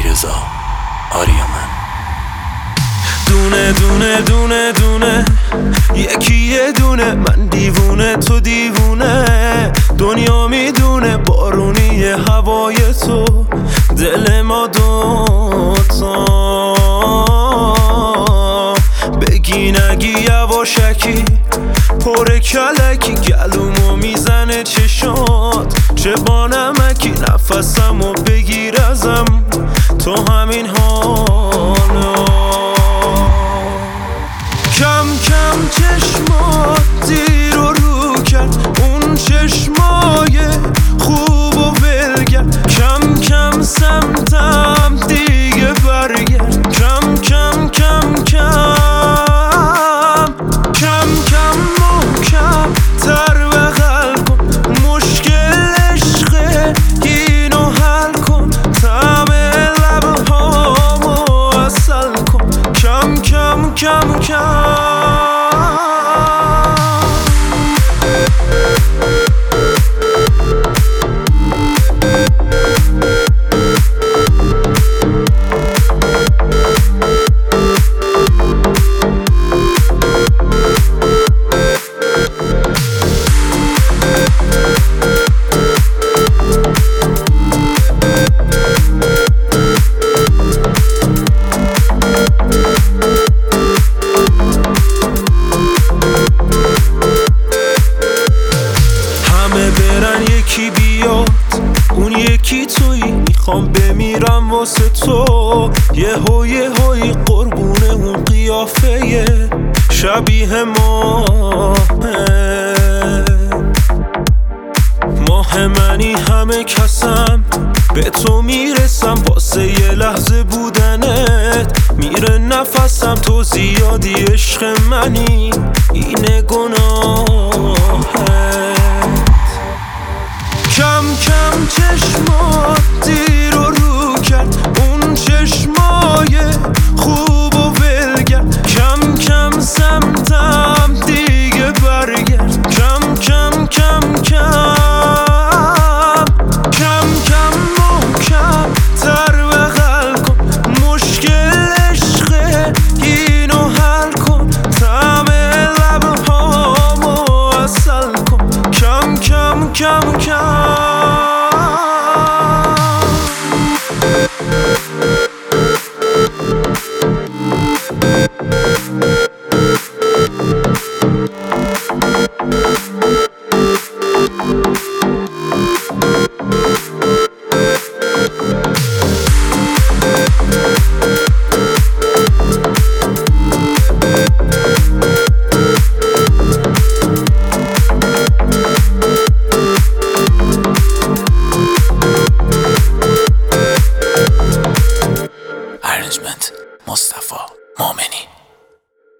رضا آریامن. دونه دونه دونه دونه یکی یه دونه، من دیوونه تو دیوونه، دنیا میدونه بارونی هوای تو، دل ما دوتا بگی نگی یواشکی، پر کلکی گلومو میزنه چشات، چه با نمکی نفسمو بگیر ازم تو همین حالا. کم کم چشمات دیر رو کرد، اون چشمای خوب و ولگرد، کم کم سمتم دیگه برگرد، کم کم کم کم کم کم محکم تر بغل کن، مشکل عشقه اینو حل کن، طعم لبهامو عسل کن، کم کم کم کم. یکی بیاد اون یکی تویی، میخوام بمیرم واسه تو، یه هوی قربونه اون قیافه شبیه ماه منی، همه کسم به تو میرسم واسه یه لحظه بودنت، میره نفسم تو زیادی عشق منی، اینه گناهت. کم کم چشمات